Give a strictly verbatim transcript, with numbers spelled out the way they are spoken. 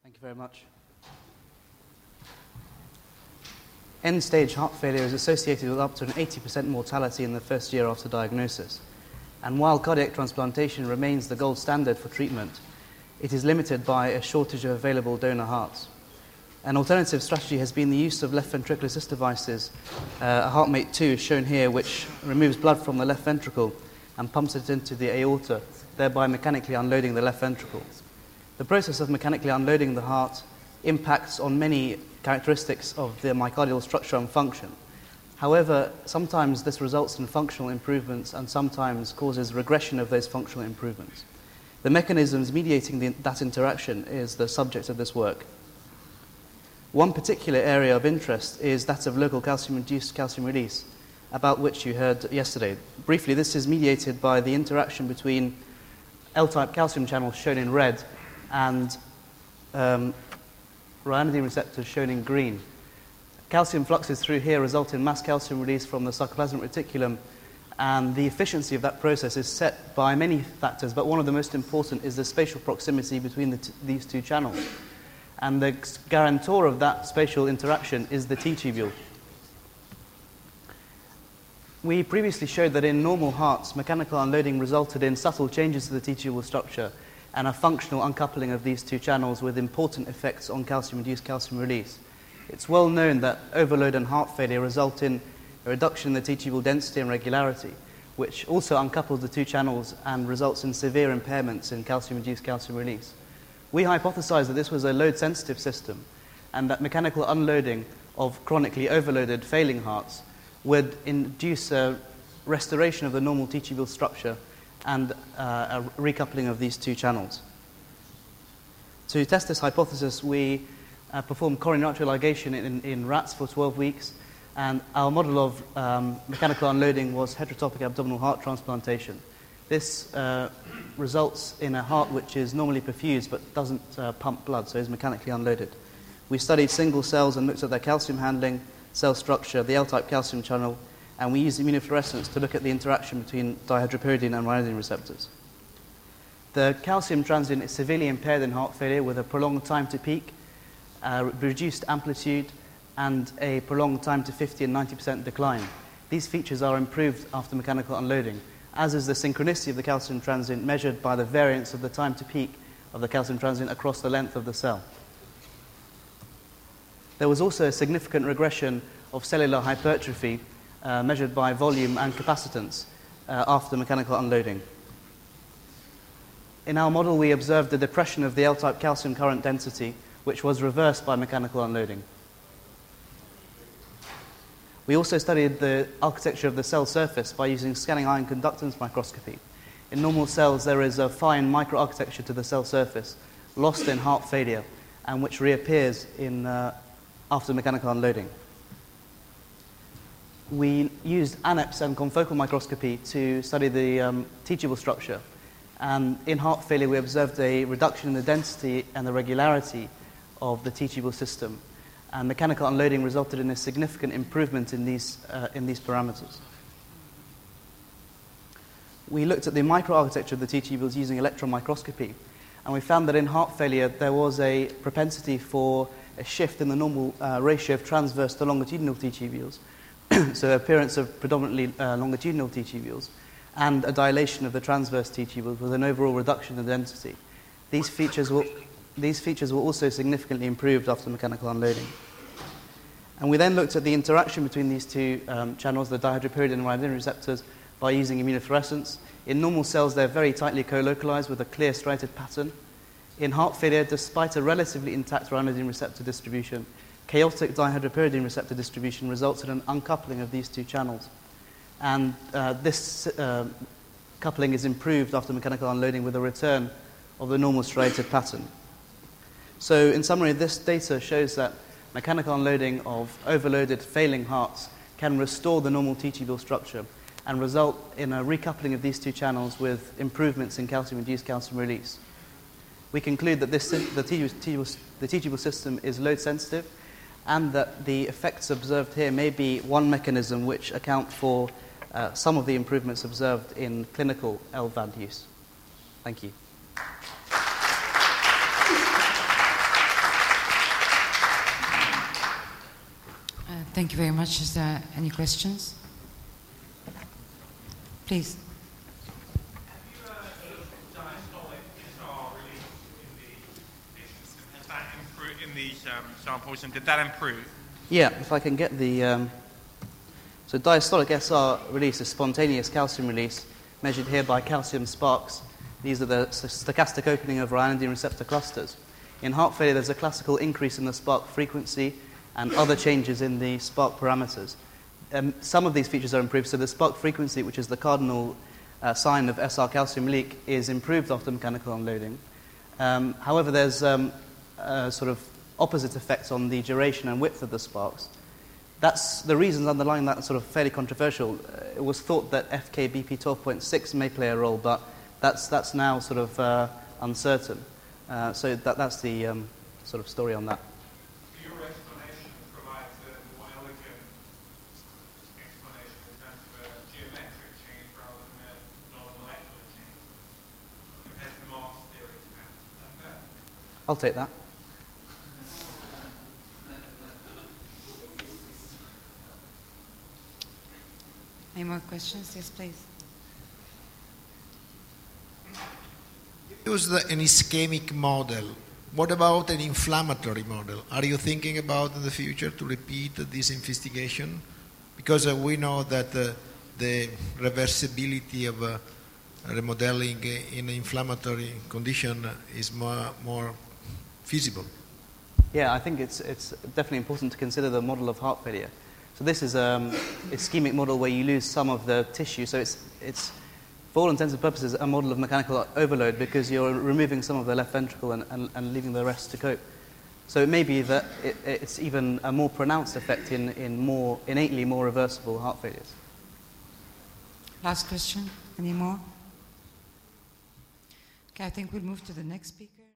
Thank you very much. End-stage heart failure is associated with up to an eighty percent mortality in the first year after diagnosis. And while cardiac transplantation remains the gold standard for treatment, it is limited by a shortage of available donor hearts. An alternative strategy has been the use of left ventricular assist devices. Uh, a HeartMate two is shown here, which removes blood from the left ventricle and pumps it into the aorta, thereby mechanically unloading the left ventricle. The process of mechanically unloading the heart impacts on many characteristics of the myocardial structure and function. However, sometimes this results in functional improvements and sometimes causes regression of those functional improvements. The mechanisms mediating the, that interaction is the subject of this work. One particular area of interest is that of local calcium-induced calcium release, about which you heard yesterday. Briefly, this is mediated by the interaction between L-type calcium channels, shown in red, and um, ryanodine receptors, shown in green. Calcium fluxes through here result in mass calcium release from the sarcoplasmic reticulum, and the efficiency of that process is set by many factors, but one of the most important is the spatial proximity between the t these two channels. And the guarantor of that spatial interaction is the T-tubule. We previously showed that in normal hearts, mechanical unloading resulted in subtle changes to the T-tubule structure and a functional uncoupling of these two channels with important effects on calcium-induced calcium release. It's well known that overload and heart failure result in a reduction in the T-tubule density and regularity, which also uncouples the two channels and results in severe impairments in calcium-induced calcium release. We hypothesized that this was a load-sensitive system and that mechanical unloading of chronically overloaded failing hearts would induce a restoration of the normal T-tubule structure and uh, a recoupling of these two channels. To test this hypothesis, we uh, performed coronary artery ligation in, in rats for twelve weeks, and our model of um, mechanical unloading was heterotopic abdominal heart transplantation. This uh, results in a heart which is normally perfused but doesn't uh, pump blood, so is mechanically unloaded. We studied single cells and looked at their calcium handling, cell structure, the L-type calcium channel, and we used immunofluorescence to look at the interaction between dihydropyridine and ryanodine receptors. The calcium transient is severely impaired in heart failure with a prolonged time to peak, uh, reduced amplitude, and a prolonged time to fifty and ninety percent decline. These features are improved after mechanical unloading, as is the synchronicity of the calcium transient measured by the variance of the time to peak of the calcium transient across the length of the cell. There was also a significant regression of cellular hypertrophy uh, measured by volume and capacitance uh, after mechanical unloading. In our model, we observed the depression of the L-type calcium current density, which was reversed by mechanical unloading. We also studied the architecture of the cell surface by using scanning ion conductance microscopy. In normal cells, there is a fine microarchitecture to the cell surface, lost in heart failure, and which reappears in, uh, after mechanical unloading. We used ANEPS and confocal microscopy to study the um, T-tubule structure. And in heart failure, we observed a reduction in the density and the regularity of the T-tubule system. And mechanical unloading resulted in a significant improvement in these, uh, in these parameters. We looked at the microarchitecture of the T-tubules using electron microscopy, and we found that in heart failure there was a propensity for a shift in the normal uh, ratio of transverse to longitudinal T-tubules, so appearance of predominantly uh, longitudinal T-tubules, and a dilation of the transverse T-tubules with an overall reduction in density. These features were These features were also significantly improved after mechanical unloading. And we then looked at the interaction between these two um, channels, the dihydropyridine and ryanodine receptors, by using immunofluorescence. In normal cells, they're very tightly co-localized with a clear striated pattern. In heart failure, despite a relatively intact ryanodine receptor distribution, chaotic dihydropyridine receptor distribution results in an uncoupling of these two channels. And uh, this uh, coupling is improved after mechanical unloading with a return of the normal striated pattern. So, in summary, this data shows that mechanical unloading of overloaded, failing hearts can restore the normal T-tubule structure and result in a recoupling of these two channels with improvements in calcium-induced calcium release. We conclude that this, the T-tubule, the T-tubule system is load-sensitive and that the effects observed here may be one mechanism which account for uh, some of the improvements observed in clinical L V A D use. Thank you. Thank you very much. Is there any questions? Please. In these um, samples, and did that improve? Yeah, if I can get the... Um, so diastolic S R release is spontaneous calcium release, measured here by calcium sparks. These are the stochastic opening of ryanodine receptor clusters. In heart failure, there's a classical increase in the spark frequency and other changes in the spark parameters. Um, some of these features are improved, so the spark frequency, which is the cardinal uh, sign of S R calcium leak, is improved after mechanical unloading. Um, however, there's um, uh, sort of opposite effects on the duration and width of the sparks. That's the reasons underlying that sort of fairly controversial. Uh, it was thought that F K B P twelve point six may play a role, but that's that's now sort of uh, uncertain. Uh, so that that's the um, sort of story on that. Your explanation provides a more elegant explanation in terms of a geometric change rather than a non-molecular change. Compared to Mark's theory, is that fair? I'll take that. Any more questions? Yes, please. You used an ischemic model. What about an inflammatory model? Are you thinking about in the future to repeat this investigation? Because uh, we know that uh, the reversibility of uh, remodeling in an inflammatory condition is more, more feasible. Yeah, I think it's it's definitely important to consider the model of heart failure. So this is um, a ischemic model where you lose some of the tissue. So it's, it's, for all intents and purposes, a model of mechanical overload because you're removing some of the left ventricle and, and, and leaving the rest to cope. So it may be that it, it's even a more pronounced effect in, in more innately more reversible heart failures. Last question. Any more? Okay, I think we'll move to the next speaker.